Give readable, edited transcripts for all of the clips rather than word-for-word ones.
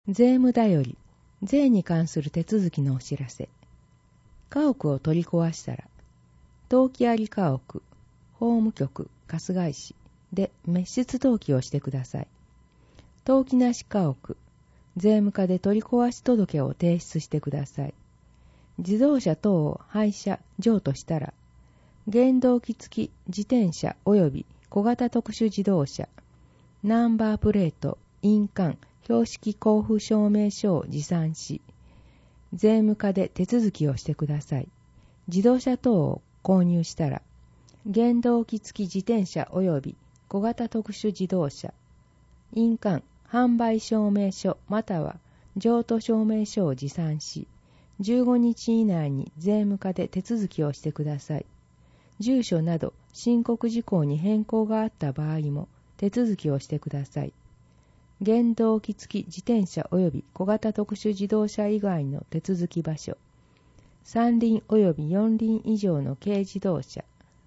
税務だより、税に関する手続きのお知らせ。家屋を取り壊したら、登記あり家屋、法務局、春日井市で滅失登記をしてください。登記なし家屋、税務課で取り壊し届を提出してください。自動車等を廃車、譲渡したら、原動機付き自転車及び小型特殊自動車、ナンバープレート、印鑑、標識交付証明書を持参し、税務課で手続きをしてください。自動車等を購入したら、原動機付き自転車及び小型特殊自動車、印鑑、販売証明書または譲渡証明書を持参し、15日以内に税務課で手続きをしてください。住所など申告事項に変更があった場合も手続きをしてください。原動機付き自転車及び小型特殊自動車以外の手続き場所、3輪及び4輪以上の軽自動車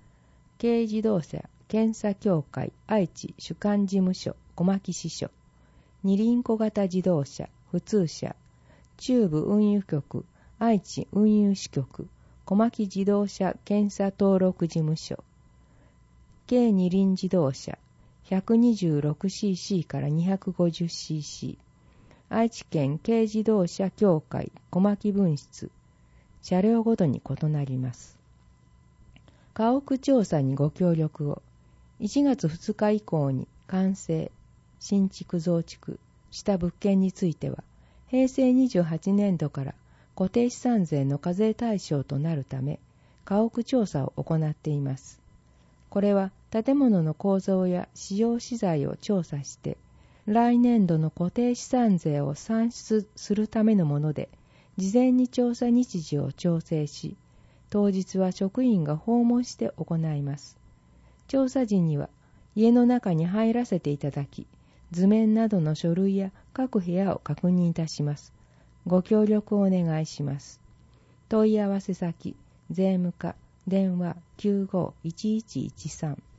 検査協会愛知主管事務所小牧支所、二輪小型自動車普通車中部運輸局愛知運輸支局小牧自動車検査登録事務所、軽二輪自動車 126cc から 250cc、 愛知県軽自動車協会小牧分室、車両ごとに異なります。家屋調査にご協力を。1月2日以降に完成、新築増築した物件については、平成28年度から固定資産税の課税対象となるため、家屋調査を行っています。これは建物の構造や使用資材を調査して、来年度の固定資産税を算出するためのもので、事前に調査日時を調整し、当日は職員が訪問して行います。調査時には家の中に入らせていただき、図面などの書類や各部屋を確認いたします。ご協力をお願いします。問い合わせ先、税務課、電話 95-1113